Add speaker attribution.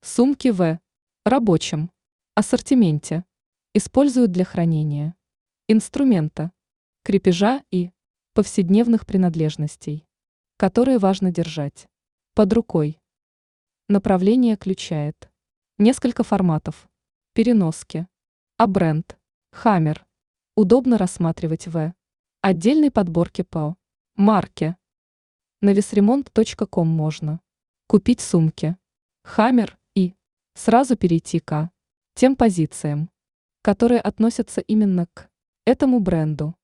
Speaker 1: Сумки в рабочем ассортименте используют для хранения инструмента, крепежа и повседневных принадлежностей, которые важно держать под рукой. Направление включает несколько форматов переноски, а бренд Хаммер удобно рассматривать в отдельной подборке по марке. На весремонт.ком можно купить сумки Хаммер и сразу перейти к тем позициям, которые относятся именно к этому бренду.